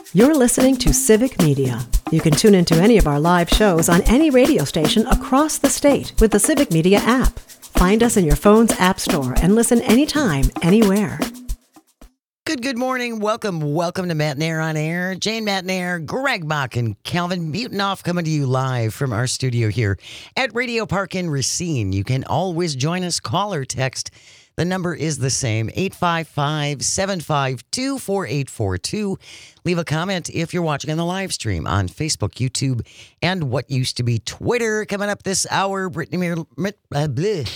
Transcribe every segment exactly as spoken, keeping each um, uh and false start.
You're listening to Civic Media. You can tune into any of our live shows on any radio station across the state with the Civic Media app. Find us in your phone's app store and listen anytime, anywhere. Good, good morning. Welcome, welcome to Matt Nair on Air. Jane Matt Nair, Greg Bach, and Calvin Butonoff coming to you live from our studio here at Radio Park in Racine. You can always join us, call or text. The number is the same, eight five five, seven five two, four eight four two. Leave a comment if you're watching on the live stream on Facebook, YouTube, and what used to be Twitter. Coming up this hour, Brittany Mir... Uh, bleh.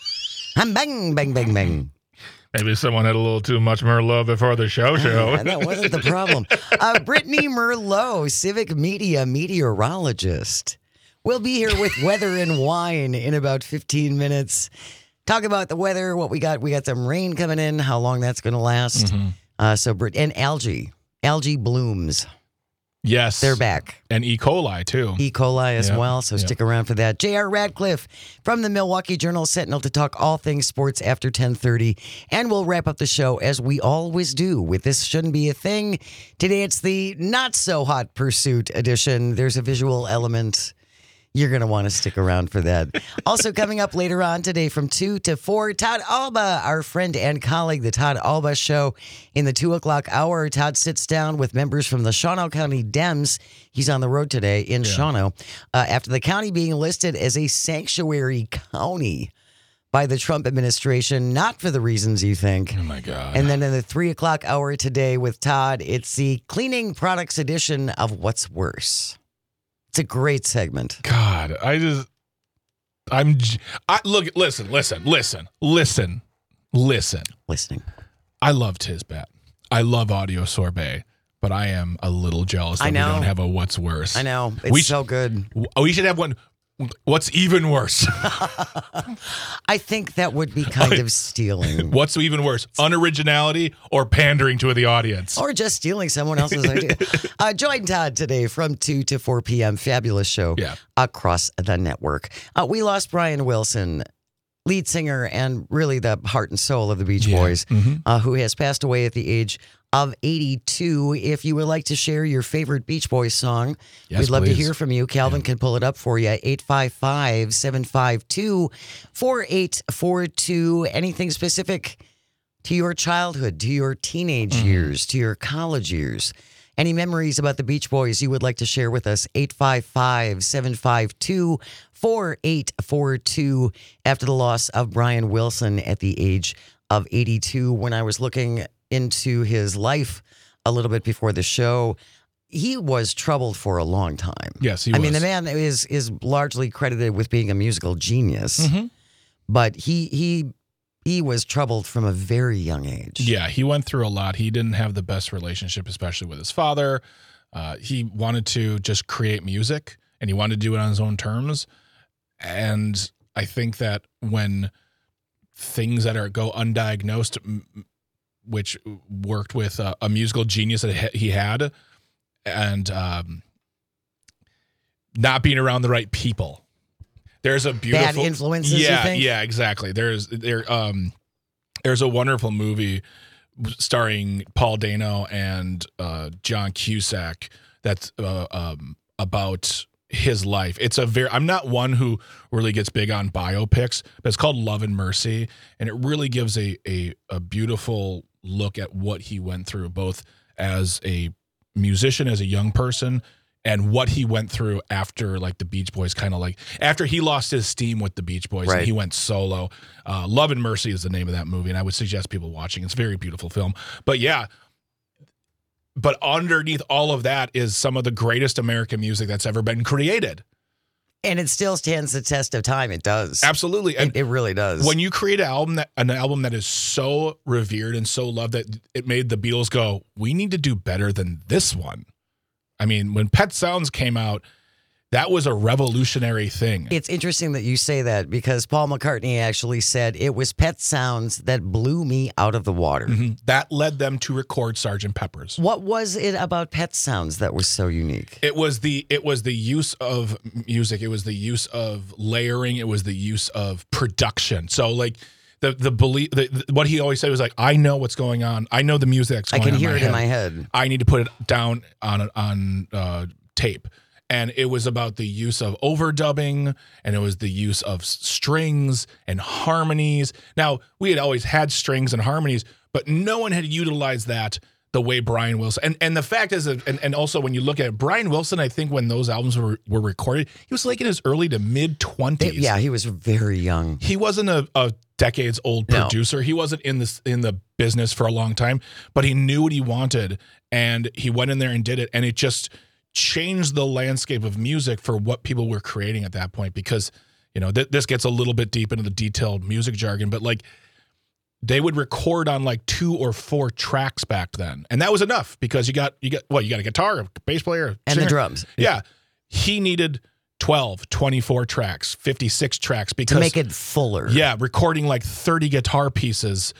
Bang, bang, bang, bang. Maybe someone had a little too much Merlot before the show show. Uh, that wasn't the problem. Uh, Brittany Merlot, Civic Media meteorologist. We'll be here with weather and wine in about fifteen minutes. Talk about the weather, what we got. We got some rain coming in, how long that's going to last. Mm-hmm. Uh, so, Brit- and algae. Algae blooms. Yes. They're back. And E. coli, too. E. coli as yep. well, so yep. stick around for that. J R. Radcliffe from the Milwaukee Journal-Sentinel to talk all things sports after ten thirty. And we'll wrap up the show as we always do with This Shouldn't Be a Thing. Today it's the not-so-hot pursuit edition. There's a visual element. You're going to want to stick around for that. Also coming up later on today from two to four, Todd Alba, our friend and colleague, The Todd Alba Show. In the two o'clock hour, Todd sits down with members from the Shawano County Dems. He's on the road today in yeah. Shawano. Uh, after the county being listed as a sanctuary county by the Trump administration, not for the reasons you think. Oh, my God. And then in the three o'clock hour today with Todd, it's the cleaning products edition of What's Worse. It's a great segment. God, I just, I'm, I look, listen, listen, listen, listen, listen. Listening. I love Tisbat. I love Audio Sorbet, but I am a little jealous that I know. we don't have a What's Worse. I know. It's we so sh- good. We should have one. What's even worse? I think that would be kind of stealing. What's even worse? Unoriginality or pandering to the audience? Or just stealing someone else's idea. Uh, join Todd today from two to four p.m. Fabulous show yeah. across the network. Uh, we lost Brian Wilson, lead singer and really the heart and soul of the Beach yeah. Boys, mm-hmm. uh, who has passed away at the age of eighty-two. If you would like to share your favorite Beach Boys song, yes, we'd love please. to hear from you. Calvin yeah. can pull it up for you. eight five five, seven five two, four eight four two. Anything specific to your childhood, to your teenage mm-hmm. years, to your college years. Any memories about the Beach Boys you would like to share with us? eight five five, seven five two, four eight four two. After the loss of Brian Wilson at the age of eighty-two, when I was looking into his life a little bit before the show, he was troubled for a long time. Yes, he I was. mean, the man is is largely credited with being a musical genius, mm-hmm. but he he he was troubled from a very young age. Yeah, he went through a lot. He didn't have the best relationship, especially with his father. Uh, he wanted to just create music, and he wanted to do it on his own terms. And I think that when things that are go undiagnosed, which worked with a, a musical genius that he had, and um, not being around the right people. There's a beautiful bad influences. Yeah, you think? yeah, exactly. There's there um, there's a wonderful movie starring Paul Dano and uh, John Cusack that's uh, um, about his life. It's a very, I'm not one who really gets big on biopics, but it's called Love and Mercy. And it really gives a, a, a beautiful look at what he went through, both as a musician, as a young person, and what he went through after like the Beach Boys, kind of like after he lost his steam with the Beach Boys right. and he went solo. Uh, Love and Mercy is the name of that movie. And I would suggest people watching. It's a very beautiful film, but yeah, but underneath all of that is some of the greatest American music that's ever been created. And it still stands the test of time. It does. Absolutely. And it, it really does. When you create an album that an album that is so revered and so loved that it made the Beatles go, we need to do better than this one. I mean, when Pet Sounds came out, that was a revolutionary thing. It's interesting that you say that because Paul McCartney actually said it was Pet Sounds that blew me out of the water. Mm-hmm. That led them to record Sergeant Pepper's. What was it about Pet Sounds that was so unique? It was the it was the use of music. It was the use of layering. It was the use of production. So like the the belief, the, the, what he always said was like, I know what's going on. I know the music that's I going on. can hear in it my in head. my head. I need to put it down on on uh, tape. And it was about the use of overdubbing, and it was the use of strings and harmonies. Now, we had always had strings and harmonies, but no one had utilized that the way Brian Wilson. And and the fact is, that, and, and also when you look at it, Brian Wilson, I think when those albums were, were recorded, he was like in his early to mid twenties. Yeah, he was very young. He wasn't a, a decades old No. producer. He wasn't in this in the business for a long time, but he knew what he wanted, and he went in there and did it, and it just changed the landscape of music for what people were creating at that point. Because, you know, th- this gets a little bit deep into the detailed music jargon, but like, they would record on like two or four tracks back then. And that was enough because you got, you got, well, you got a guitar, a bass player, a And singer. the drums. Yeah. He needed twelve, twenty-four tracks, fifty-six tracks because To make it fuller. yeah, recording like thirty guitar pieces,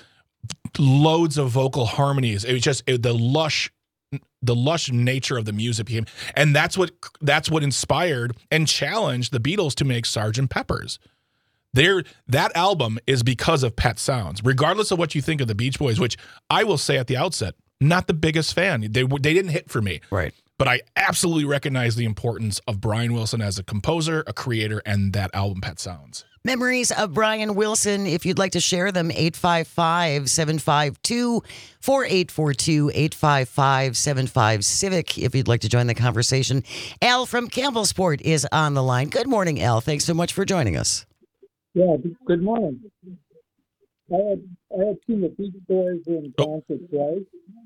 loads of vocal harmonies. It was just it, the lush, the lush nature of the music became, and that's what, that's what inspired and challenged the Beatles to make Sergeant Pepper's. There, that album is because of Pet Sounds, regardless of what you think of the Beach Boys, which I will say at the outset, not the biggest fan. They they didn't hit for me. Right. But I absolutely recognize the importance of Brian Wilson as a composer, a creator, and that album, Pet Sounds. Memories of Brian Wilson, if you'd like to share them, eight five five, seven five two, four eight four two, eight five five, seven five Civic, if you'd like to join the conversation. Al from Campbellsport is on the line. Good morning, Al. Thanks so much for joining us. Yeah, good morning. I had, I had seen the Beach Boys in concert twice,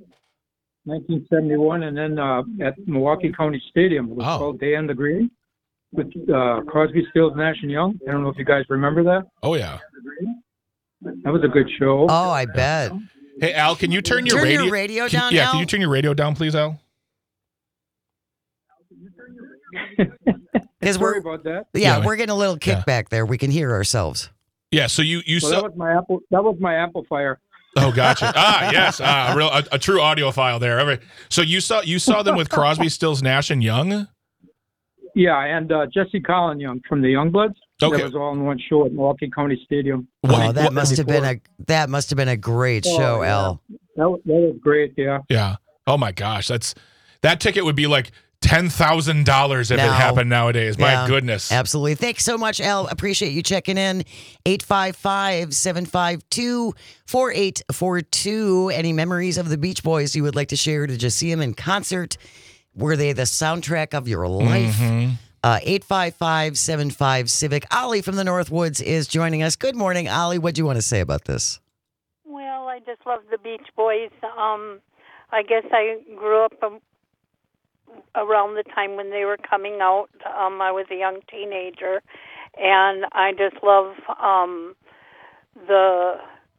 nineteen seventy-one, and then uh, at Milwaukee County Stadium. It was Oh. called Day on the Green with uh, Crosby, Stills, Nash and Young. I don't know if you guys remember that. Oh, yeah. That was a good show. Oh, I bet. Hey, Al, can you turn your Turn radio, your radio can- down, Yeah, Al? can you turn your radio down, please, Al? Because Sorry we're, about that. yeah, Yeah. we're getting a little kickback there. We can hear ourselves. Yeah, so you you Well, saw. that was my apple. That was my amplifier. Oh, gotcha. Ah, yes, ah, a real a, a true audiophile there. All right. So you saw you saw them with Crosby, Stills, Nash, and Young. Yeah, and uh, Jesse Colin Young from the Youngbloods. Okay. That was all in one show at Milwaukee County Stadium. What- oh, that what- must have been a that must have been a great Oh, show, yeah. Al. That was, that was great. Yeah. Yeah. Oh my gosh, that's that ticket would be like ten thousand dollars if it Now. happened nowadays. My Yeah, goodness. Absolutely. Thanks so much, Al. Appreciate you checking in. eight five five, seven five two, four eight four two. Any memories of the Beach Boys you would like to share? Did you see them in concert? Were they the soundtrack of your life? Mhm. Uh, eight five five, seven five Civic. Ollie from the Northwoods is joining us. Good morning, Ollie. What do you want to say about this? Well, I just love the Beach Boys. Um, I guess I grew up um, around the time when they were coming out. Um, I was a young teenager, and I just love um, the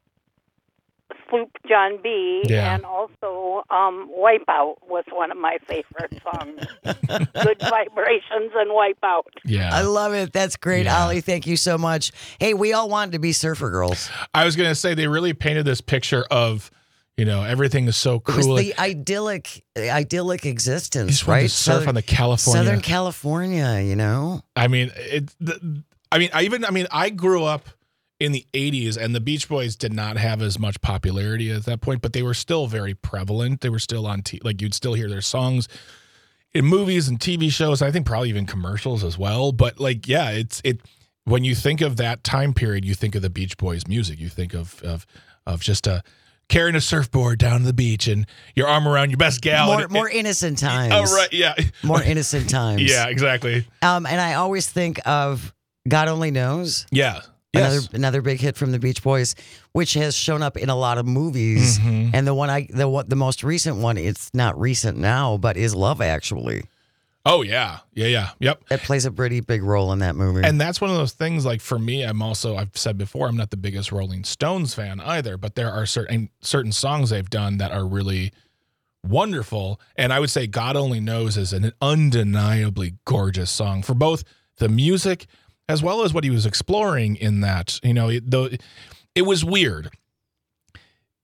Sloop John B. Yeah. And also um, Wipeout was one of my favorite songs. Good Vibrations and Wipeout. Yeah. I love it. That's great, Yeah. Ollie. Thank you so much. Hey, we all wanted to be surfer girls. I was gonna say they really painted this picture of, you know, everything is so It was cool. the idyllic, idyllic You existence, just wanted right? to surf Southern- on the California. Southern California, you know? I mean, it. The, I mean, I even. I mean, I grew up in the eighties, and the Beach Boys did not have as much popularity at that point, but they were still very prevalent. They were still on, t- like you'd still hear their songs in movies and T V shows. I think probably even commercials as well. But like, yeah, it's it. When you think of that time period, you think of the Beach Boys music. You think of of of just a. Carrying a surfboard down to the beach and your arm around your best gal. More, and- more innocent times. Oh, right. Yeah. More innocent times. Yeah, exactly. Um, and I always think of God Only Knows. Yeah. Yes. Another another big hit from the Beach Boys, which has shown up in a lot of movies. Mhm. And the one I the one the most recent one, it's not recent now, but is Love Actually. Oh, yeah. Yeah, yeah. Yep. It plays a pretty big role in that movie. And that's one of those things, like for me, I'm also, I've said before, I'm not the biggest Rolling Stones fan either, but there are certain certain songs they've done that are really wonderful. And I would say God Only Knows is an undeniably gorgeous song for both the music as well as what he was exploring in that. You know, it, though it was weird.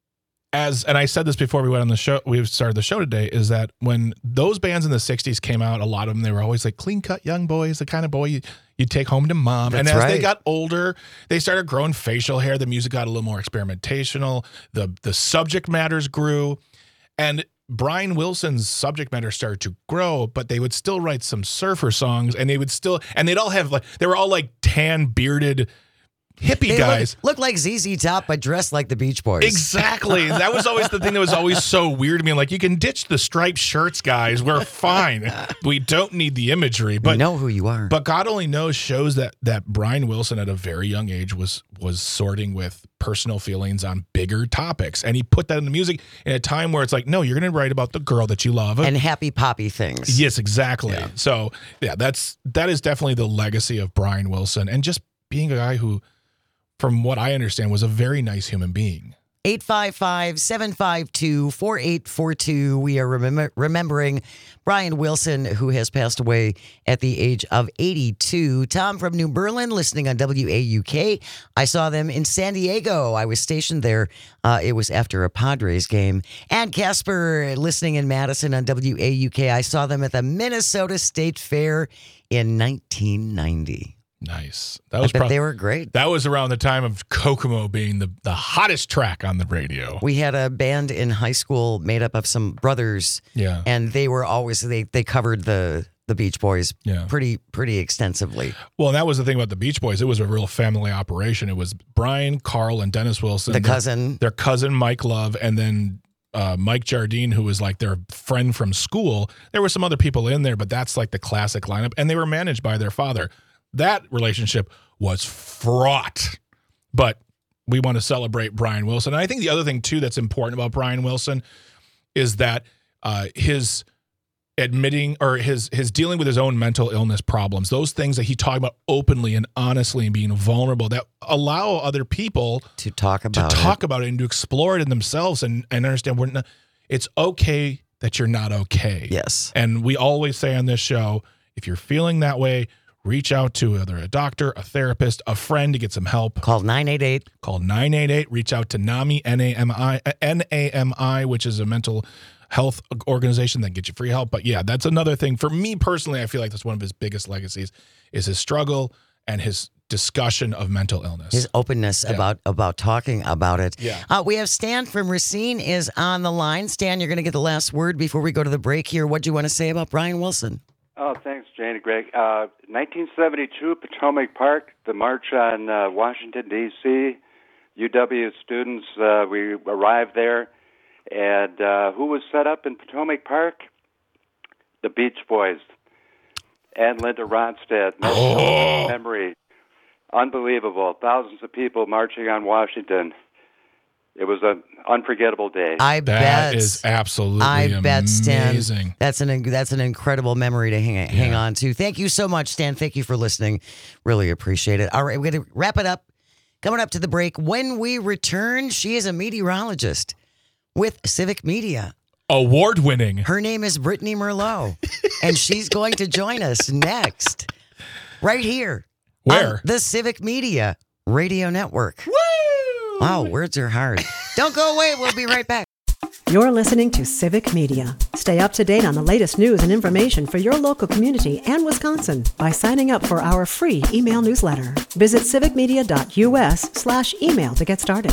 as, and I said this before we went on the show, we started the show today, is that when those bands in the sixties came out, a lot of them, they were always like clean cut young boys, the kind of boy you, you'd take home to mom. That's and as right. they got older, they started growing facial hair. The music got a little more experimentational. The, the subject matters grew. And Brian Wilson's subject matter started to grow, but they would still write some surfer songs, and they would still, and they'd all have like, they were all like tan bearded hippie They guys. look, look like Z Z Top, but dressed like the Beach Boys. Exactly. That was always the thing that was always so weird to me. Like, you can ditch the striped shirts, guys. We're fine. We don't need the imagery. But you know who you are. But God Only Knows shows that that Brian Wilson at a very young age was was sorting with personal feelings on bigger topics. And he put that in the music in a time where it's like, no, you're going to write about the girl that you love. And happy poppy things. Yes, exactly. Yeah. So, yeah, that's that is definitely the legacy of Brian Wilson, and just being a guy who, from what I understand, was a very nice human being. eight five five, seven five two, four eight four two. We are remember- remembering Brian Wilson, who has passed away at the age of eighty-two. Tom from New Berlin, listening on W A U K. I saw them in San Diego. I was stationed there. Uh, it was after a Padres game. And Casper, listening in Madison on W A U K. I saw them at the Minnesota State Fair in nineteen ninety. Nice. That I was bet prob- they were great. That was around the time of Kokomo being the, the hottest track on the radio. We had a band in high school made up of some brothers, Yeah. and they were always they they covered the the Beach Boys Yeah. pretty pretty extensively. Well, and that was the thing about the Beach Boys. It was a real family operation. It was Brian, Carl, and Dennis Wilson. The their- cousin. Their cousin, Mike Love, and then uh, Mike Jardine, who was like their friend from school. There were some other people in there, but that's like the classic lineup. And they were managed by their father. That relationship was fraught. But we want to celebrate Brian Wilson. And I think the other thing, too, that's important about Brian Wilson is that uh, his admitting or his his dealing with his own mental illness problems, those things that he talked about openly and honestly and being vulnerable, that allow other people To talk to about talk it. about it and to explore it in themselves and, and understand we're not, it's okay that you're not okay. Yes. And we always say on this show, if you're feeling that way, reach out to either a doctor, a therapist, a friend to get some help. Call nine eight eight. Call nine eight eight. Reach out to NAMI, N A M I, N A M I, which is a mental health organization that can get you free help. But yeah, that's another thing. For me personally, I feel like that's one of his biggest legacies is his struggle and his discussion of mental illness. His openness Yeah. about about talking about it. Yeah. Uh, we have Stan from Racine is on the line. Stan, you're going to get the last word before we go to the break here. What do you want to say about Brian Wilson? Oh, thanks, Jane and Greg. Uh, nineteen seventy-two, Potomac Park, the march on uh, Washington, D C U W students, uh, we arrived there. And uh, who was set up in Potomac Park? The Beach Boys and Linda Ronstadt. No Oh. memory. Unbelievable. Thousands of people marching on Washington. It was an unforgettable day. I That bet. is absolutely I bet, Stan. amazing. That's an that's an incredible memory to hang hang Yeah. on to. Thank you so much, Stan. Thank you for listening. Really appreciate it. All right, we're going to wrap it up. Coming up to the break. When we return, she is a meteorologist with Civic Media. Award winning. Her name is Brittany Merlot, and she's going to join us next, right here. Where? On the Civic Media Radio Network. Woo! Wow, words are hard. Don't go away. We'll be right back. You're listening to Civic Media. Stay up to date on the latest news and information for your local community and Wisconsin by signing up for our free email newsletter. Visit civicmedia.us slash email to get started.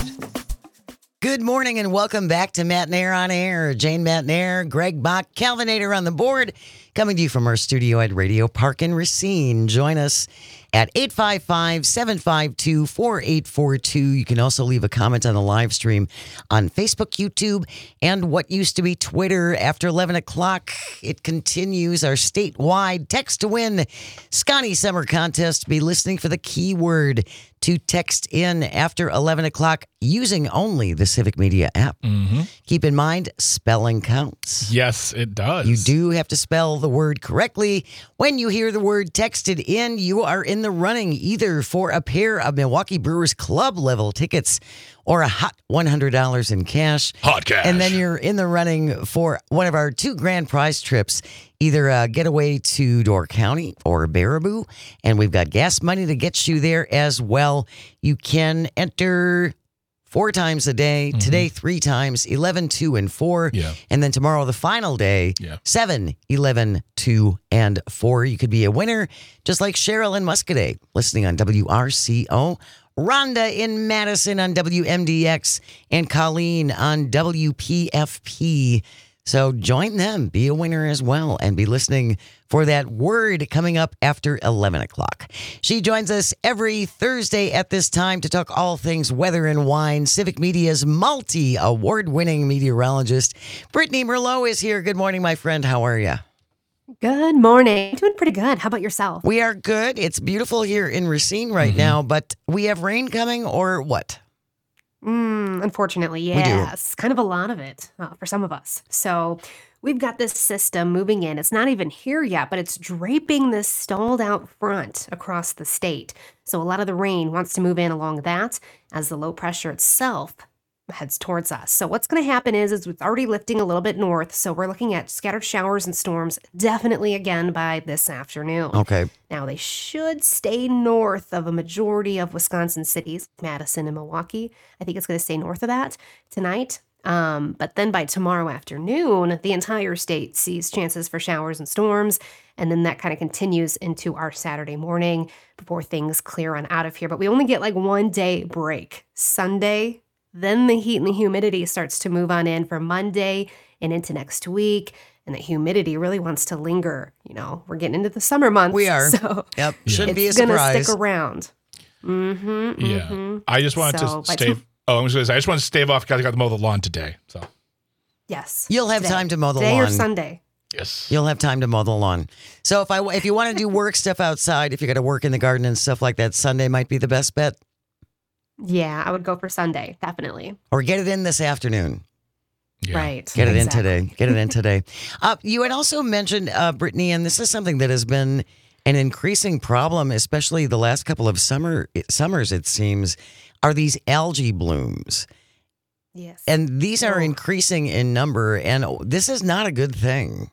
Good morning and welcome back to Matnair on Air. Jane Matnair, Greg Bach, Calvinator on the board, coming to you from our studio at Radio Park in Racine. Join us at eight five five, seven five two, four eight four two. You can also leave a comment on the live stream on Facebook, YouTube, and what used to be Twitter. After eleven o'clock, it continues our statewide text to win Scotty Summer Contest. Be listening for the keyword to text in after eleven o'clock using only the Civic Media app. Mm-hmm. Keep in mind, spelling counts. Yes, it does. You do have to spell the word correctly. When you hear the word texted in, you are in the running either for a pair of Milwaukee Brewers Club level tickets or a hot one hundred dollars in cash. Hot cash. And then you're in the running for one of our two grand prize trips, either a getaway to Door County or Baraboo. And we've got gas money to get you there as well. You can enter four times a day. Mm-hmm. Today, three times, eleven, two, and four. Yeah. And then tomorrow, the final day, Yeah. seven, eleven, two, and four. You could be a winner, just like Cheryl in Muscadet, listening on W R C O. Rhonda in Madison on W M D X, and Colleen on W P F P. So join them, be a winner as well, and be listening for that word coming up after eleven o'clock. She joins us every Thursday at this time to talk all things weather and wine. Civic Media's multi-award-winning meteorologist, Brittany Merlot, is here. Good morning, my friend. How are you? Good morning. Doing pretty good. How about yourself? We are good. It's beautiful here in Racine right Mm-hmm. now, but we have rain coming or what? Mm, unfortunately, do. yes. Kind of a lot of it uh, for some of us. So we've got this system moving in. It's not even here yet, but it's draping this stalled out front across the state. So a lot of the rain wants to move in along that as the low pressure itself heads towards us. So what's going to happen is, is it's already lifting a little bit north. So we're looking at scattered showers and storms definitely again by this afternoon. Okay. Now, they should stay north of a majority of Wisconsin cities, Madison and Milwaukee. I think it's going to stay north of that tonight. Um, but then by tomorrow afternoon, the entire state sees chances for showers and storms. And then that kind of continues into our Saturday morning before things clear on out of here. But we only get like one day break. Sunday, then the heat and the humidity starts to move on in for Monday and into next week. And the humidity really wants to linger. You know, we're getting into the summer months. We are. So Yep. Yeah. Shouldn't be a it's going to surprise. stick around. Mm-hmm, Yeah. mm-hmm. I just wanted So, to by stave. tom- Oh, I was going to say, I just wanted to stave off because I got to mow the lawn today. So, Yes. You'll have Today. time to mow the Today lawn. or Sunday. yes. You'll have time to mow the lawn. So if I if you want to do work stuff outside, if you got to work in the garden and stuff like that, Sunday might be the best bet. Yeah, I would go for Sunday, definitely. Or get it in this afternoon. Yeah. Right. Get it exactly. in today. Get it in today. Uh, you had also mentioned, uh, Brittany, and this is something that has been an increasing problem, especially the last couple of summer summers, it seems, are these algae blooms. Yes. And these are Oh. increasing in number, and this is not a good thing.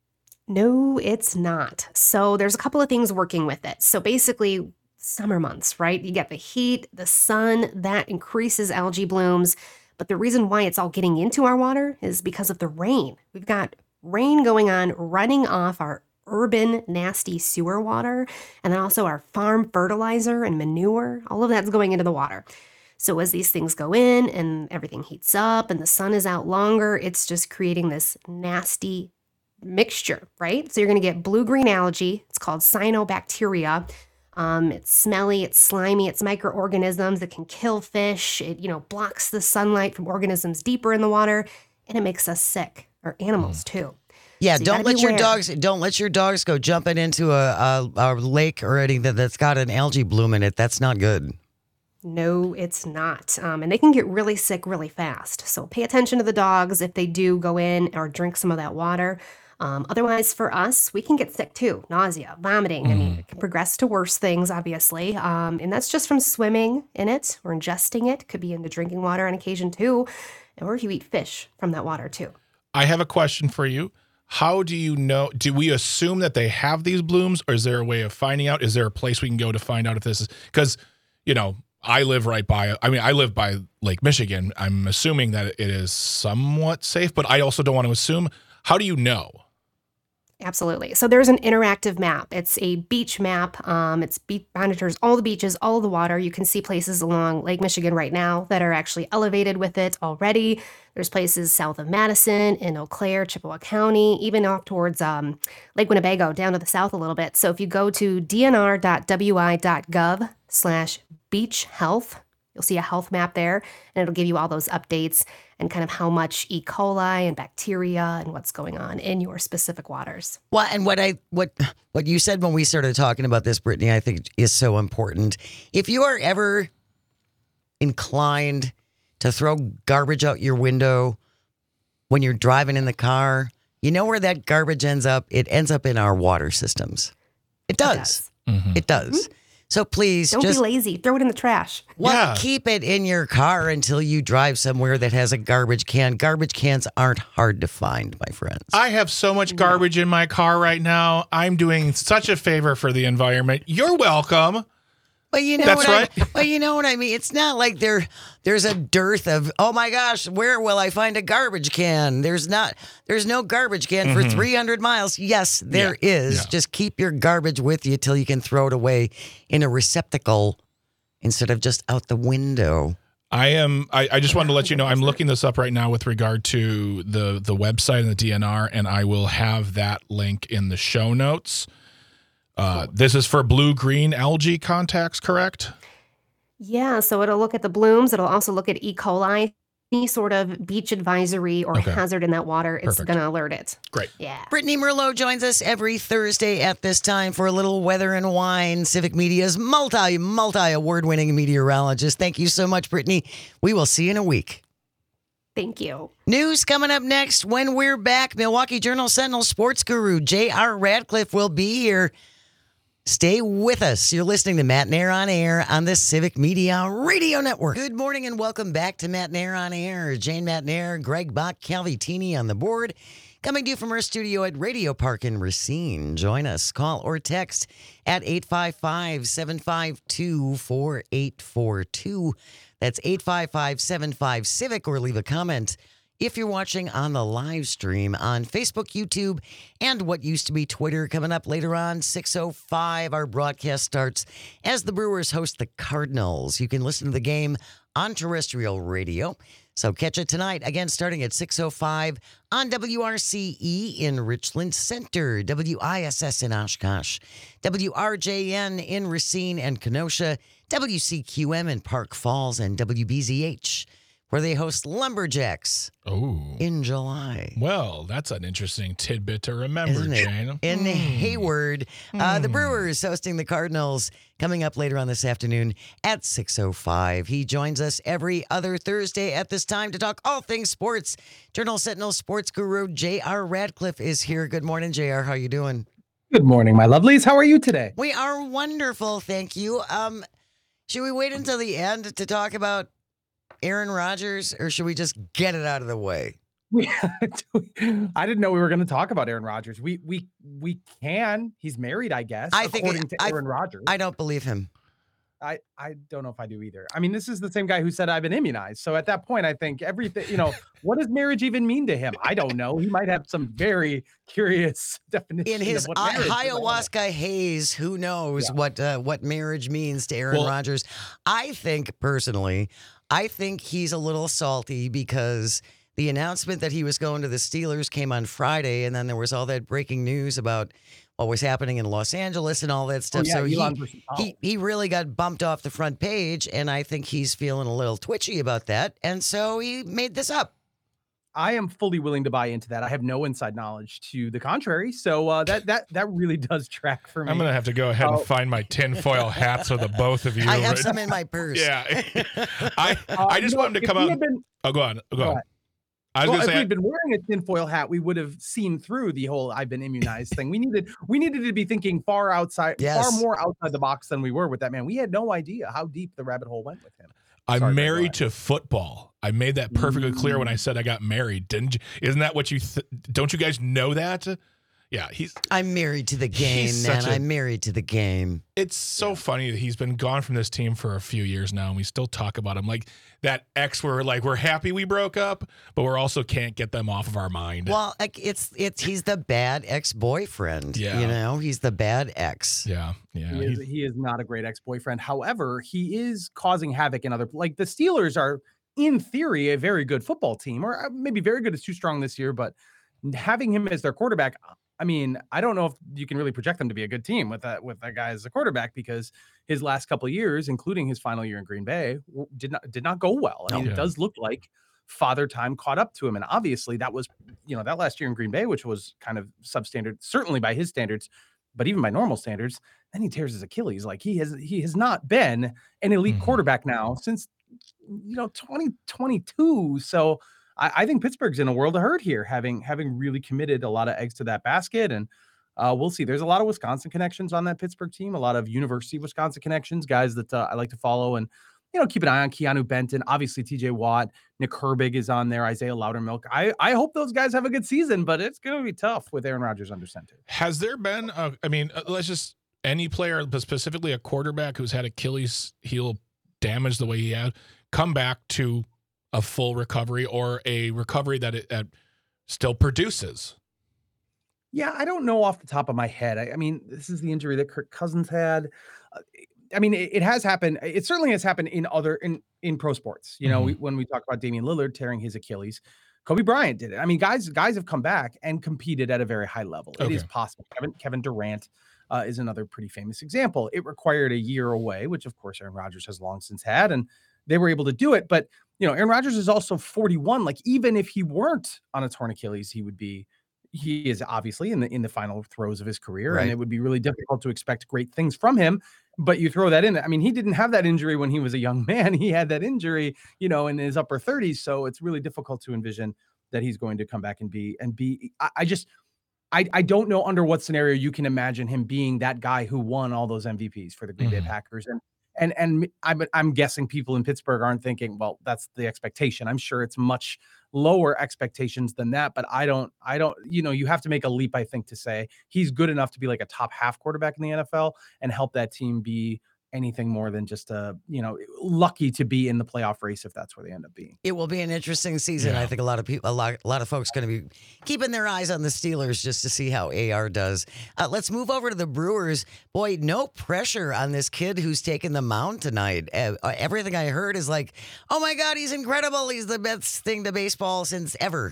No, it's not. So there's a couple of things working with it. So basically, summer months, right? You get the heat, the sun, that increases algae blooms. But the reason why it's all getting into our water is because of the rain. We've got rain going on, running off our urban, nasty sewer water, and then also our farm fertilizer and manure. All of that's going into the water. So as these things go in and everything heats up and the sun is out longer, it's just creating this nasty mixture, right? So you're going to get blue-green algae. It's called cyanobacteria. Um, it's smelly, it's slimy, it's microorganisms that can kill fish. It, you know, blocks the sunlight from organisms deeper in the water, and it makes us sick, or animals too. Yeah, So you don't gotta be let your aware. dogs don't let your dogs go jumping into a, a, a lake or anything that's got an algae bloom in it. That's not good. No, it's not. Um, and they can get really sick really fast. So pay attention to the dogs if they do go in or drink some of that water. Um, otherwise, for us, we can get sick too. Nausea, vomiting. I mean, it can progress to worse things, obviously. Um, and that's just from swimming in it or ingesting it. Could be in the drinking water on occasion too. Or if you eat fish from that water too. I have a question for you. How do you know? Do we assume that they have these blooms, or is there a way of finding out? Is there a place we can go to find out if this is? Because, you know, I live right by, I mean, I live by Lake Michigan. I'm assuming that it is somewhat safe, but I also don't want to assume. How do you know? Absolutely. So there's an interactive map. It's a beach map. Um, it's be- monitors all the beaches, all of the water. You can see places along Lake Michigan right now that are actually elevated with it already. There's places south of Madison, in Eau Claire, Chippewa County, even off towards um, Lake Winnebago, down to the south a little bit. So if you go to dnr.wi.gov slash beach health, you'll see a health map there, and it'll give you all those updates and kind of how much E. coli and bacteria and what's going on in your specific waters. Well, and what I what what you said when we started talking about this, Brittany, I think is so important. If you are ever inclined to throw garbage out your window when you're driving in the car, you know where that garbage ends up? It ends up in our water systems. It does. does. It does. So please Don't just be lazy. Throw it in the trash. well, Yeah. keep it in your car until you drive somewhere that has a garbage can. Garbage cans aren't hard to find, my friends. I have so much garbage in my car right now. I'm doing such a favor for the environment. You're welcome. Well, you know That's what right. I, well, you know what I mean. It's not like there there's a dearth of, oh my gosh, where will I find a garbage can? There's not. There's no garbage can Mm-hmm. for three hundred miles. Yes, there Yeah, is. yeah. Just keep your garbage with you till you can throw it away in a receptacle instead of just out the window. I am. I, I just wanted to let you know I'm looking this up right now with regard to the the website and the D N R, and I will have that link in the show notes. Uh, this is for blue-green algae contacts, correct? Yeah, so it'll look at the blooms. It'll also look at E. coli. Any sort of beach advisory or Okay. hazard in that water, it's Perfect. going to alert it. Great. Yeah. Brittany Merlot joins us every Thursday at this time for a little weather and wine. Civic Media's multi, multi award winning meteorologist. Thank you so much, Brittany. We will see you in a week. Thank you. News coming up next when we're back. Milwaukee Journal Sentinel sports guru J R Radcliffe will be here. Stay with us. You're listening to Matt Nair on Air on the Civic Media Radio Network. Good morning and welcome back to Matt Nair on Air. Jane Matt Nair, Greg Bach, Calvitini on the board. Coming to you from our studio at Radio Park in Racine. Join us. Call or text at eight five five, seven five two, four eight four two. That's eight five five, seven five, CIVIC, or leave a comment if you're watching on the live stream on Facebook, YouTube, and what used to be Twitter. Coming up later on, six oh five, our broadcast starts as the Brewers host the Cardinals. You can listen to the game on terrestrial radio. So catch it tonight, again, starting at six oh five on W R C E in Richland Center, W I S S in Oshkosh, W R J N in Racine and Kenosha, W C Q M in Park Falls, and W B Z H, where they host Lumberjacks Oh. in July. Well, that's an interesting tidbit to remember, Isn't it? Jane. In Hayward, uh, the Brewers hosting the Cardinals coming up later on this afternoon at six oh five. He joins us every other Thursday at this time to talk all things sports. Journal Sentinel sports guru J R Radcliffe is here. Good morning, J R. How you doing? Good morning, my lovelies. How are you today? We are wonderful, thank you. Um, should we wait until the end to talk about Aaron Rodgers, or should we just get it out of the way? We, I didn't know we were going to talk about Aaron Rodgers. We we we can. He's married, I guess. I think according to I- Aaron Rodgers. I don't believe him. I I don't know if I do either. I mean, this is the same guy who said I've been immunized. So at that point, I think everything. You know, what does marriage even mean to him? I don't know. He might have some very curious definition In his of what a- marriage is. I don't know. ayahuasca haze, who knows Yeah. what uh, what marriage means to Aaron Well- Rodgers? I think personally, I think he's a little salty because the announcement that he was going to the Steelers came on Friday, and then there was all that breaking news about what was happening in Los Angeles and all that Oh, stuff. yeah, so Elon he, versus he he really got bumped off the front page, and I think he's feeling a little twitchy about that, and so he made this up. I am fully willing to buy into that. I have no inside knowledge to the contrary. So uh, that that that really does track for me. I'm going to have to go ahead Oh. and find my tinfoil hats for the both of you. I have right? some in my purse. Yeah. I, Uh, I just you know, want him to if come we out. had been- Oh, go on. Go Go on. ahead. I was well, going to if say, we'd been wearing a tinfoil hat, we would have seen through the whole "I've been immunized" thing. We needed, we needed to be thinking far outside, Yes. far more outside the box than we were with that man. We had no idea how deep the rabbit hole went with him. I'm Sorry, Greg, go married ahead. to football. I made that perfectly clear when I said I got married. Didn't you? Isn't that what you? Th- don't you guys know that? Yeah, he's. I'm married to the game, He's man. such a- I'm married to the game. It's so funny that he's been gone from this team for a few years now, and we still talk about him like that ex. Where like we're happy we broke up, but we're also can't get them off of our mind. Well, like, it's it's he's the bad ex-boyfriend. Yeah. You know, he's the bad ex. yeah, yeah. He is, he's- he is not a great ex-boyfriend. However, he is causing havoc in other. Like the Steelers are, in theory, a very good football team, or uh, maybe very good is too strong this year, but having him as their quarterback. I mean, I don't know if you can really project them to be a good team with that with that guy as a quarterback, because his last couple of years, including his final year in Green Bay, w- did not did not go well. I mean, Yeah. it does look like father time caught up to him, and obviously that was, you know, that last year in Green Bay, which was kind of substandard, certainly by his standards, but even by normal standards. Then he tears his Achilles. Like he has he has not been an elite Mhm. quarterback now since, you know, twenty twenty-two. So. I, I think Pittsburgh's in a world of hurt here, having having really committed a lot of eggs to that basket, and uh, we'll see. There's a lot of Wisconsin connections on that Pittsburgh team, a lot of University of Wisconsin connections, guys that uh, I like to follow, and you know, keep an eye on. Keanu Benton, obviously T J Watt, Nick Herbig is on there, Isaiah Loudermilk. I I hope those guys have a good season, but it's going to be tough with Aaron Rodgers under center. Has there been? A, I mean, uh, let's just any player, but specifically a quarterback who's had Achilles heel damage the way he had, come back to a full recovery or a recovery that it that still produces? Yeah, I don't know off the top of my head. I, I mean, this is the injury that Kirk Cousins had. Uh, I mean, it, it has happened. It certainly has happened in other in in pro sports. You know, Mm-hmm. we, when we talk about Damian Lillard tearing his Achilles, Kobe Bryant did it. I mean, guys guys have come back and competed at a very high level. It Okay. is possible. Kevin Kevin Durant uh, is another pretty famous example. It required a year away, which of course Aaron Rodgers has long since had, and they were able to do it. But you know, Aaron Rodgers is also forty-one. Like, even if he weren't on a torn Achilles, he would be. He is obviously in the in the final throes of his career, Right. and it would be really difficult to expect great things from him. But you throw that in. I mean, he didn't have that injury when he was a young man. He had that injury, you know, in his upper thirties. So it's really difficult to envision that he's going to come back and be and be. I, I just, I, I don't know under what scenario you can imagine him being that guy who won all those M V Ps for the Green Mhm. Bay Packers. And and and I'm I'm guessing people in Pittsburgh aren't thinking, well, that's the expectation. I'm sure it's much lower expectations than that, but I don't, I don't, you know, you have to make a leap, I think, to say he's good enough to be like a top half quarterback in the N F L and help that team be anything more than just a, you know, lucky to be in the playoff race if that's where they end up being. It will be an interesting season. Yeah. I think a lot of people, a lot, a lot of folks, going to be keeping their eyes on the Steelers just to see how A R does. Uh, let's move over to the Brewers. Boy, no pressure on this kid who's taking the mound tonight. Uh, everything I heard is like, oh my God, he's incredible. He's the best thing to baseball since ever.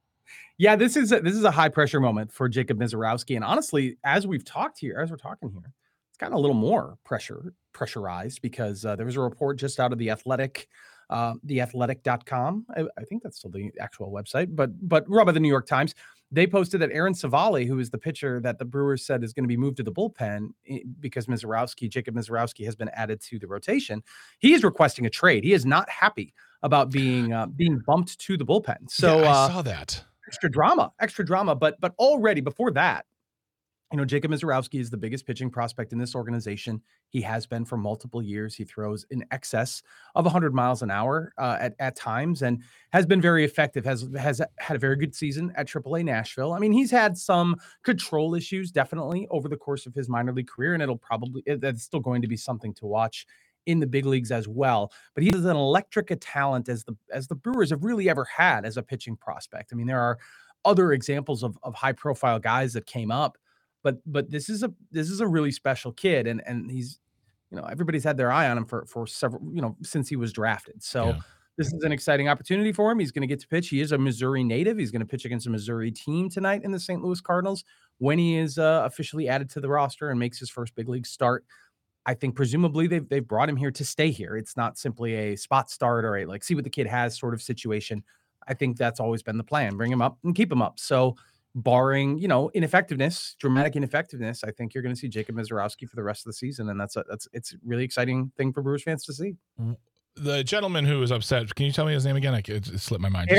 Yeah, this is a, this is a high pressure moment for Jacob Misiorowski, and honestly, as we've talked here, as we're talking here, it's gotten a little more pressure pressurized because uh, there was a report just out of the Athletic, uh, the athletic dot com. I, I think that's still the actual website, but but run by the New York Times. They posted that Aaron Savali, who is the pitcher that the Brewers said is going to be moved to the bullpen i- because Misiorowski, Jacob Misiorowski, has been added to the rotation. He is requesting a trade. He is not happy about being uh, being bumped to the bullpen. So Yeah, I uh, saw that. extra drama, extra drama. But but already before that, you know, Jacob Misiorowski is the biggest pitching prospect in this organization. He has been for multiple years. He throws in excess of one hundred miles an hour uh, at, at times and has been very effective, has, has had a very good season at triple A Nashville. I mean, he's had some control issues, definitely, over the course of his minor league career, and it'll probably, it, that's still going to be something to watch in the big leagues as well. But he has an electric a talent as the as the Brewers have really ever had as a pitching prospect. I mean, there are other examples of, of high profile guys that came up, but but this is a this is a really special kid, and and he's, you know, everybody's had their eye on him for for several, you know, since he was drafted. So Yeah. this is an exciting opportunity for him. He's going to get to pitch. He is a Missouri native. He's going to pitch against a Missouri team tonight in the Saint Louis Cardinals when he is uh, officially added to the roster and makes his first big league start. I think presumably they've they've brought him here to stay here. It's not simply a spot start or a like see what the kid has sort of situation. I think that's always been the plan. Bring him up and keep him up. So barring, you know, ineffectiveness, dramatic ineffectiveness, I think you're going to see Jacob Misiorowski for the rest of the season. And that's a, that's it's a really exciting thing for Brewers fans to see. The gentleman who was upset, can you tell me his name again? I, it, it slipped my mind.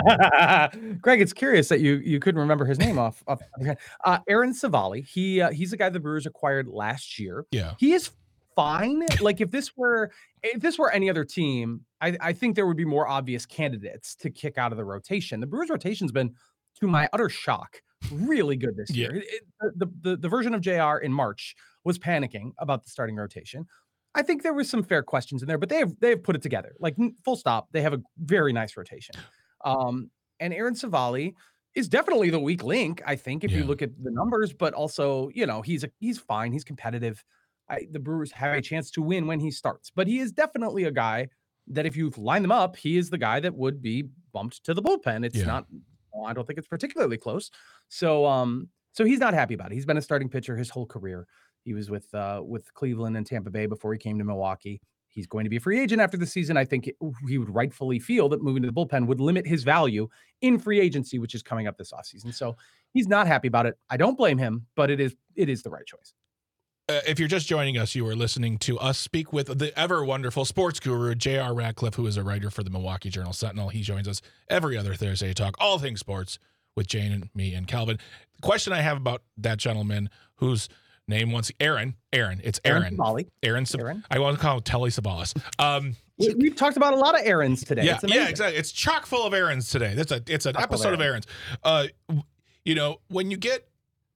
Greg, it's curious that you you couldn't remember his name off. off uh, Aaron Savali. He uh, he's the guy the Brewers acquired last year. Yeah. He is fine. Like if this were if this were any other team, I, I think there would be more obvious candidates to kick out of the rotation. The Brewers rotation's been, to my utter shock, really good this Yeah. year. It- it- the, the the version of J R in March was panicking about the starting rotation. I think there was some fair questions in there, but they have they have put it together. Like n- full stop. They have a very nice rotation. Um, and Aaron Savali is definitely the weak link, I think, if you Yeah. look at the numbers, but also, you know, he's a, he's fine. He's competitive. I, the Brewers have a chance to win when he starts, but he is definitely a guy that if you line them up, he is the guy that would be bumped to the bullpen. It's Yeah. not, well, I don't think it's particularly close. So, um, so he's not happy about it. He's been a starting pitcher his whole career. He was with, uh, with Cleveland and Tampa Bay before he came to Milwaukee. He's going to be a free agent after the season. I think he would rightfully feel that moving to the bullpen would limit his value in free agency, which is coming up this offseason. So he's not happy about it. I don't blame him, but it is, it is the right choice. Uh, if you're just joining us, you are listening to us speak with the ever wonderful sports guru, J R Radcliffe, who is a writer for the Milwaukee Journal Sentinel. He joins us every other Thursday to talk all things sports with Jane and me and Calvin. The question I have about that gentleman whose name once Aaron, Aaron, it's Aaron. Aaron Savali. Aaron, Sab- Aaron. I want to call him Telly Sabalas. Um, We, we've talked about a lot of errands today. yeah, It's amazing. yeah, exactly. It's chock full of errands today. That's a it's an Chock full of episode of errands. Uh, w- you know, when you get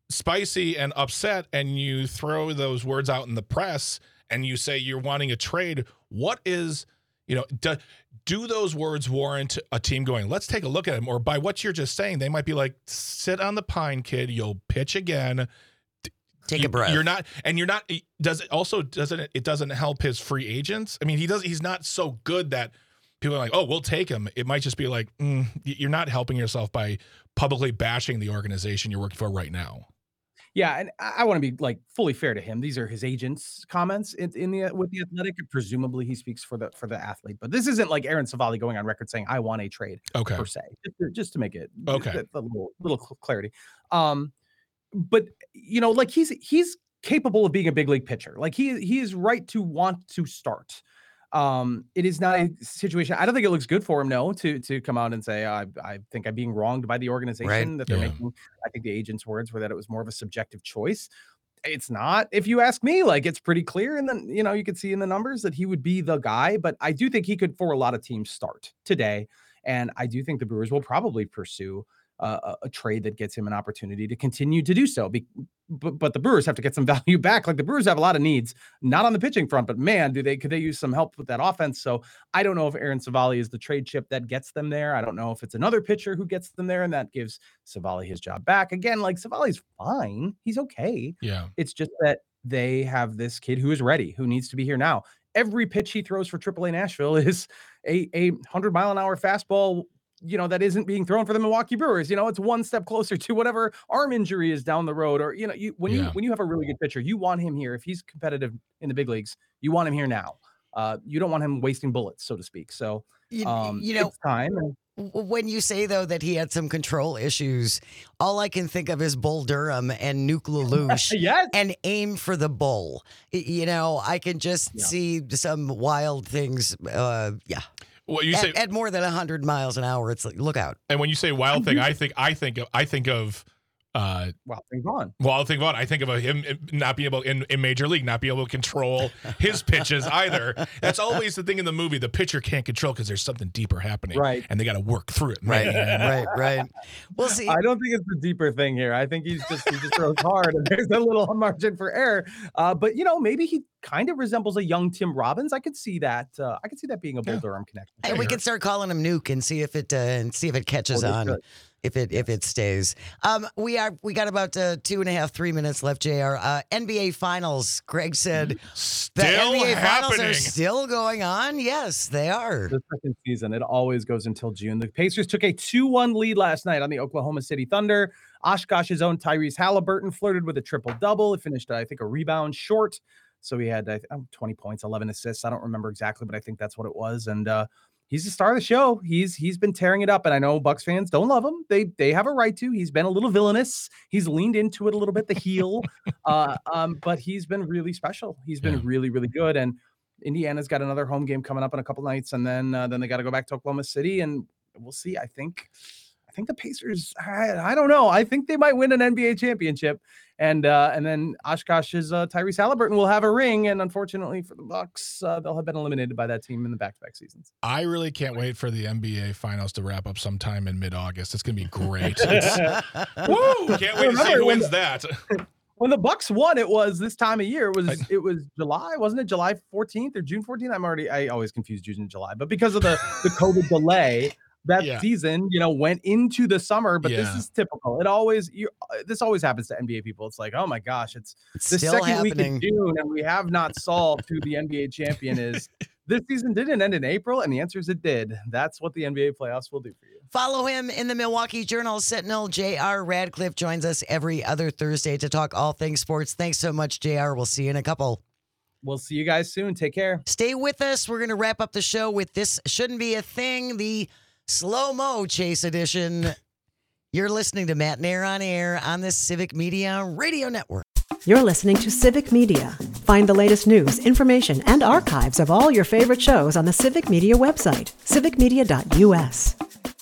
spicy and upset and you throw those words out in the press and you say you're wanting a trade, what is, you know, do, do those words warrant a team going, let's take a look at him? Or by what you're just saying, they might be like, sit on the pine, kid. You'll pitch again. Take you, a breath. You're not, and you're not, does it also, doesn't it, it doesn't help his free agents? I mean, he does, he's not so good that people are like, oh, we'll take him. It might just be like, mm, you're not helping yourself by publicly bashing the organization you're working for right now. Yeah, and I, I want to be like fully fair to him. These are his agent's comments in, in the with the Athletic. Presumably, he speaks for the for the athlete, but this isn't like Aaron Savali going on record saying I want a trade Okay. per se. Just to, just to make it Okay. a, a little little clarity. Um, but you know, like he's he's capable of being a big league pitcher. Like he he is right to want to start. Um, it is not a situation. I don't think it looks good for him, no, to to come out and say, I, I think I'm being wronged by the organization Right. that they're Yeah. making. I think the agent's words were that it was more of a subjective choice. It's not, if you ask me. Like, it's pretty clear. And then, you know, you could see in the numbers that he would be the guy, but I do think he could, for a lot of teams, start today. And I do think the Brewers will probably pursue uh, a, a trade that gets him an opportunity to continue to do so. Be, but, but the Brewers have to get some value back. Like the Brewers have a lot of needs, not on the pitching front, but man, do they, could they use some help with that offense? So I don't know if Aaron Savali is the trade chip that gets them there. I don't know if it's another pitcher who gets them there and that gives Savali his job back. Again, like Savali's fine. He's okay. Yeah. It's just that they have this kid who is ready, who needs to be here now. Every pitch he throws for triple A Nashville is a, a hundred mile an hour fastball, you know, that isn't being thrown for the Milwaukee Brewers. You know, it's one step closer to whatever arm injury is down the road. Or, you know, you when you Yeah. when you have a really good pitcher, you want him here. If he's competitive in the big leagues, you want him here now. Uh, you don't want him wasting bullets, so to speak. So, You, um, you know, it's time. And w- when you say, though, that he had some control issues, all I can think of is Bull Durham and Nuke LaLoosh. yes, And aim for the bull. Y- You know, I can just Yeah. see some wild things. Uh, yeah. Well, you At, say, at more than one hundred miles an hour, it's like, look out. and when you say wild thing, I think, I think, of, I think of, uh, well, things on. Wild thing about it, I think of him not being able in, in Major League, not being able to control his pitches either. That's always the thing in the movie. The pitcher can't control because there's something deeper happening, Right. And they got to work through it, Right, man. right, right. We'll see. I don't think it's the deeper thing here. I think he's just he just throws hard and there's a little margin for error. Uh, but you know, maybe he kind of resembles a young Tim Robbins. I could see that. Uh, I could see that being a Bull Yeah. Durham connection. And we can start calling him Nuke and see if it uh, and see if it catches Oh, they on. should. If it if it stays, um, we are we got about uh, two and a half three minutes left. J R uh, N B A Finals. Greg said the Still N B A Finals happening. are still going on. Yes, they are. The second season, it always goes until June. The Pacers took a two one lead last night on the Oklahoma City Thunder. Oshkosh's own Tyrese Halliburton flirted with a triple-double. It finished, I think, a rebound short. So he had I th- twenty points, eleven assists. I don't remember exactly, but I think that's what it was. And uh, he's the star of the show. He's he's been tearing it up. And I know Bucks fans don't love him. They they have a right to. He's been a little villainous. He's leaned into it a little bit, the heel. uh, um, but he's been really special. He's been Yeah. really, really good. And Indiana's got another home game coming up in a couple nights, and then uh, then they got to go back to Oklahoma City, and we'll see. I think, I think the Pacers. I, I don't know. I think they might win an N B A championship, and uh, and then Oshkosh's uh, Tyrese Halliburton will have a ring, and unfortunately for the Bucks, uh, they'll have been eliminated by that team in the back-to-back seasons. I really can't wait for the N B A Finals to wrap up sometime in mid-August. It's gonna be great. It's, woo! Can't wait to see who wins that. When the Bucks won, it was this time of year. It was I- it was July, wasn't it? July fourteenth or June fourteenth? I'm already I always confuse June and July, but because of the the COVID delay, that Yeah. season, you know, went into the summer. But this Yeah. is typical. It always you this always happens to N B A people. It's like, oh my gosh, it's It's the still second week happening. in June, and we have not solved who the N B A champion is. This season didn't end in April, and the answer is it did. That's what the N B A playoffs will do for you. Follow him in the Milwaukee Journal Sentinel. J R Radcliffe joins us every other Thursday to talk all things sports. Thanks so much, J R. We'll see you in a couple. We'll see you guys soon. Take care. Stay with us. We're going to wrap up the show with This Shouldn't Be a Thing, the slow-mo chase edition. You're listening to Matt Nair on Air on the Civic Media Radio Network. You're listening to Civic Media. Find the latest news, information, and archives of all your favorite shows on the Civic Media website, civic media dot U S.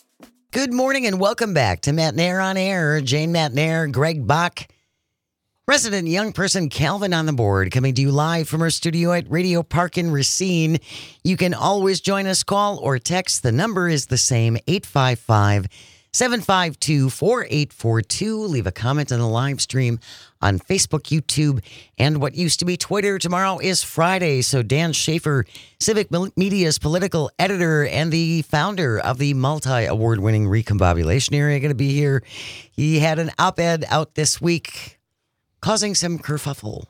Good morning and welcome back to Matt Nair on Air. Jane Matt Nair, Greg Bach, resident young person Calvin on the board, coming to you live from our studio at Radio Park in Racine. You can always join us, call or text. The number is the same, eight five five, seven five two, four eight four two. Leave a comment on the live stream on Facebook, YouTube, and what used to be Twitter. Tomorrow is Friday, so Dan Schaefer, Civic Media's political editor and the founder of the multi-award-winning Recombobulation Area, going to be here. He had an op-ed out this week causing some kerfuffle.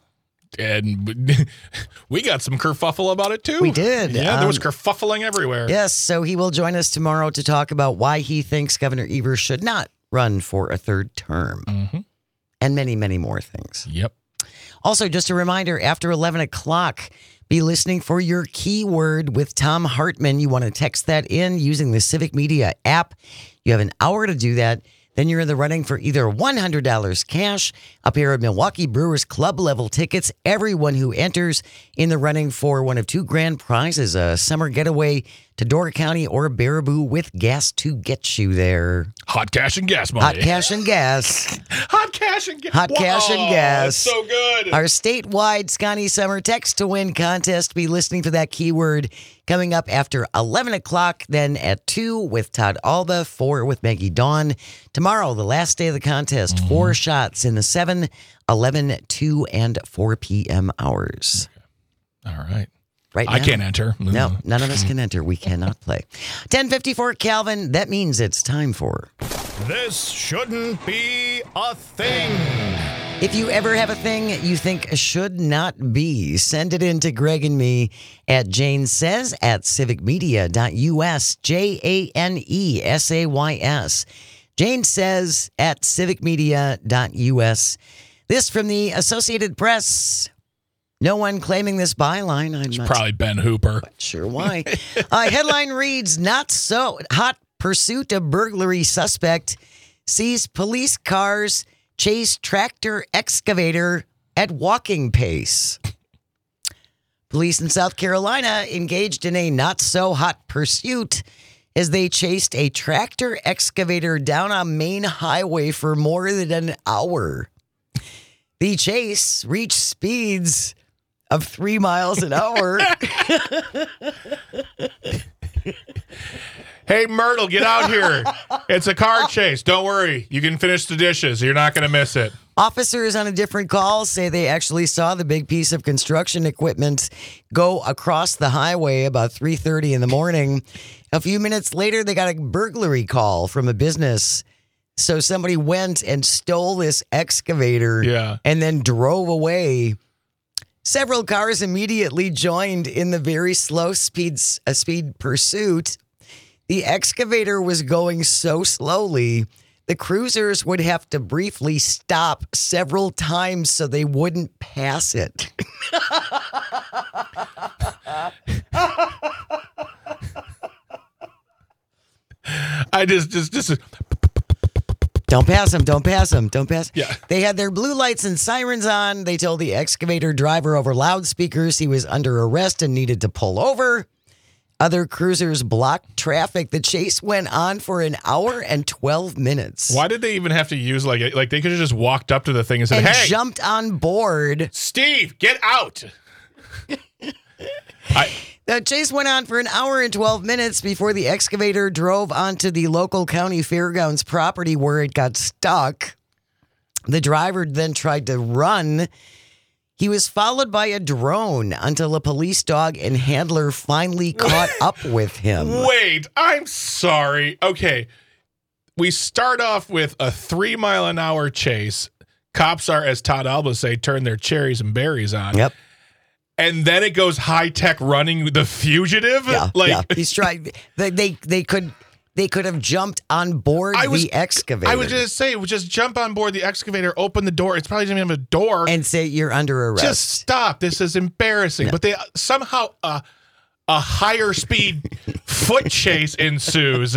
And we got some kerfuffle about it, too. We did. Yeah, there was Um, kerfuffling everywhere. Yes, so he will join us tomorrow to talk about why he thinks Governor Evers should not run for a third term. Mm-hmm. And many, many more things. Yep. Also, just a reminder, after eleven o'clock, be listening for your keyword with Tom Hartman. You want to text that in using the Civic Media app. You have an hour to do that. Then you're in the running for either one hundred dollars cash up here at Milwaukee Brewers Club level tickets. Everyone who enters in the running for one of two grand prizes, a summer getaway to Door County or Baraboo with gas to get you there. Hot cash and gas money. Hot cash and gas. Hot cash and gas. Hot cash and gas. So good. Our statewide Scotty Summer Text to Win contest. Be listening for that keyword coming up after eleven o'clock, then at two with Todd Alba, four with Maggie Dawn. Tomorrow, the last day of the contest, mm-hmm. four shots in the seven, eleven, two, and four p.m. hours. Okay. All right. Right now, I can't enter. No, none of us can enter. We cannot play. ten fifty-four Calvin, that means it's time for... This shouldn't be a thing. If you ever have a thing you think should not be, send it in to Greg and me at Jane Says at civic media dot U S. J A N E S A Y S. Jane Says at civic media dot U S. This from the Associated Press. No one claiming this byline. I'm It's not probably Ben Hooper. sure why. uh, headline reads, not so hot pursuit of burglary suspect sees police cars chase tractor excavator at walking pace. Police in South Carolina engaged in a not so hot pursuit as they chased a tractor excavator down a main highway for more than an hour. The chase reached speeds of three miles an hour. Hey, Myrtle, get out here. It's a car chase. Don't worry. You can finish the dishes. You're not going to miss it. Officers on a different call say they actually saw the big piece of construction equipment go across the highway about three thirty in the morning. A few minutes later, they got a burglary call from a business. So somebody went and stole this excavator Yeah. and then drove away. Several cars immediately joined in the very slow speeds, uh, speed pursuit. The excavator was going so slowly, the cruisers would have to briefly stop several times so they wouldn't pass it. I just, just, just. Don't pass them. Don't pass them. Don't pass. Yeah. They had their blue lights and sirens on. They told the excavator driver over loudspeakers he was under arrest and needed to pull over. Other cruisers blocked traffic. The chase went on for an hour and twelve minutes. Why did they even have to use like like they could have just walked up to the thing and said, and "Hey, jumped on board. Steve, get out." I, The chase went on for an hour and twelve minutes before the excavator drove onto the local county fairgrounds property where it got stuck. The driver then tried to run. He was followed by a drone until a police dog and handler finally caught up with him. Wait, I'm sorry. Okay. We start off with a three mile an hour chase. Cops are, as Todd Alba say, turn their cherries and berries on. Yep. And then it goes high tech running the fugitive. Yeah, like yeah. He's trying. They, they they could they could have jumped on board I was, the excavator. I was going to say, just jump on board the excavator, open the door. It's probably doesn't even have a door. and say you're under arrest. Just stop. This is embarrassing. No. But they somehow uh, a higher speed foot chase ensues.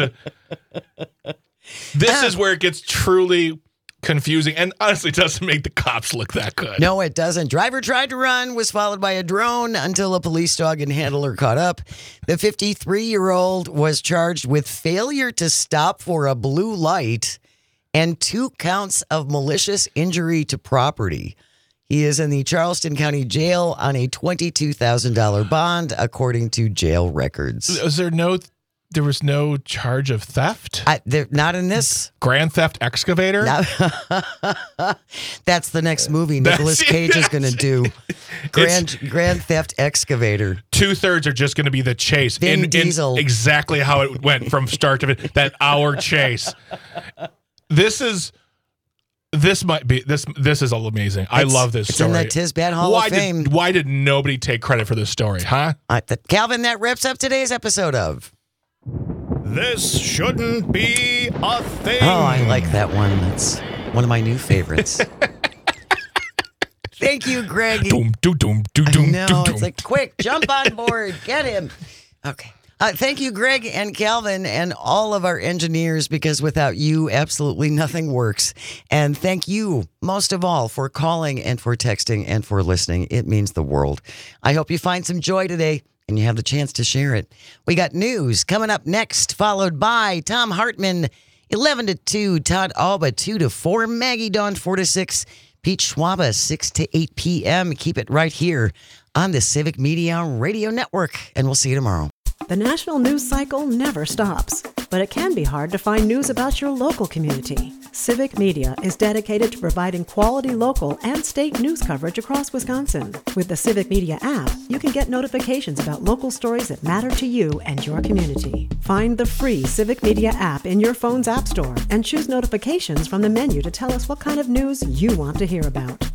This is where it gets truly confusing and honestly doesn't make the cops look that good. No, it doesn't. Driver tried to run, was followed by a drone until a police dog and handler caught up. The fifty-three-year-old was charged with failure to stop for a blue light and two counts of malicious injury to property. He is in the Charleston County Jail on a twenty-two thousand dollars bond, according to jail records. Is there no there was no charge of theft? I, they're not in this. Grand Theft Excavator? No. That's the next movie Nicolas Cage is going to do. Grand Grand Theft Excavator. Two thirds are just going to be the chase. Vin in, Diesel. In exactly how it went from start to finish. That hour chase. This is. This might be this. This is all amazing. I It's- love this it's story. in that Tisbat Hall why of Fame. Did, why did nobody take credit for this story, huh? Uh, th- Calvin, that wraps up today's episode of. This shouldn't be a thing. Oh, I like that one. That's one of my new favorites. Thank you, Greg. Doom, doom, doom, doom, I doom, know. doom, It's doom. like, quick, jump on board. Get him. Okay. Uh, thank you, Greg and Calvin, and all of our engineers, because without you, absolutely nothing works. And thank you, most of all, for calling and for texting and for listening. It means the world. I hope you find some joy today and you have the chance to share it. We got news coming up next, followed by Tom Hartman, eleven to two, Todd Alba, two to four, Maggie Dawn, four to six, Pete Schwaba, six to eight p.m. Keep it right here on the Civic Media Radio Network, and we'll see you tomorrow. The national news cycle never stops, but it can be hard to find news about your local community. Civic Media is dedicated to providing quality local and state news coverage across Wisconsin. With the Civic Media app, you can get notifications about local stories that matter to you and your community. Find the free Civic Media app in your phone's app store and choose notifications from the menu to tell us what kind of news you want to hear about.